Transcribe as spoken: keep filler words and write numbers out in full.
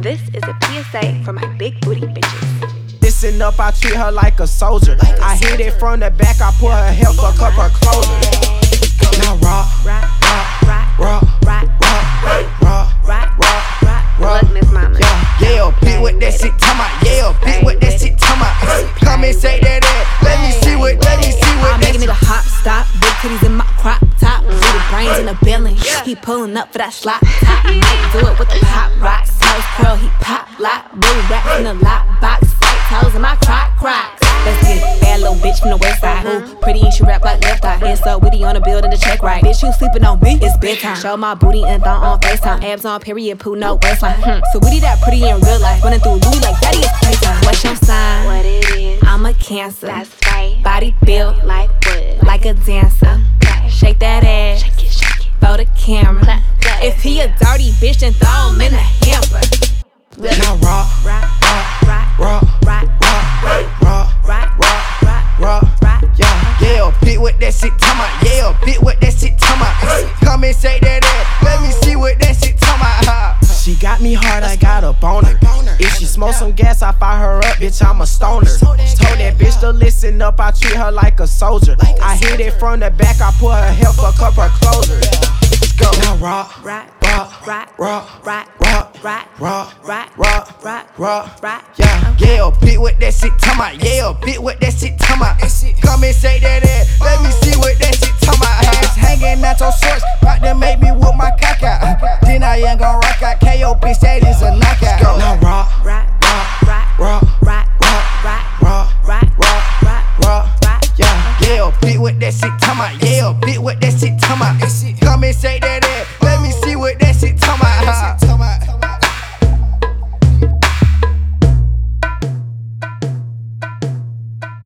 This is a P S A for my big booty bitches. Listen up, I treat her like a soldier. I hit it from the back, I put her hair, fuck up her clothes. Now rock, rock, rock, rock, rock, rock, rock, rock, rock, rock. Look, Miss Mama. Yeah, yeah, beat with that shit, tama. Yeah, beat with that shit, tama. Come and say that, that. Let me see what, let me see what. I make a nigga hop, stop. Big titties in my crop top. Little brains in the building. He pulling up for that slot top. Might do it with the pop rocks. Toes curl, he pop lock. Blue rap in the lock box. White toes in my croc crocs. Let's get it. Bad little bitch from the west side. Ooh, pretty and she rap like left eye. And so witty on the building to check right. Bitch, you sleeping on me? It's bedtime. Show my booty and thong on FaceTime. Abs on period, poo, no waistline. Hmm. So witty that pretty in real life. Running through Louis like daddy is playtime. What's your sign? What it is? I'm a Cancer. That's right. Body built Like wood. like a dancer. Okay. Shake that ass. Shake it, shake it. Throw the camera. Clap, clap. If he a dirty bitch, then throw him in the hamper. Now rock, Rock, rock, rock, rock, rock, rock, rock, rock, rock, rock, rock, rock, rock. yeah, yeah, beat with that shit, tama. Yeah, beat with that shit, tama. Come and say that, that. Let me see what that shit, tama. She got me hard, I got a boner. If she smoke some gas, I fire her up, bitch, I'm a stoner. Told that bitch to listen up, I treat her like a soldier. I hit it from the back, I put her hair, fuck up her clothes. Let's go. Now rock, Rock, rock, rock, rock, rock, rock, rock, rock, rock, rock, rock, rock, rock. yeah, yeah, beat with that shit, tama. Yeah, beat with that shit, tama. Come and say that, that. Let me see what that shit, tama. Ass hanging out your shorts, about to make me whoop my cock out. Then I ain't gon' rock out, K O bitch, that is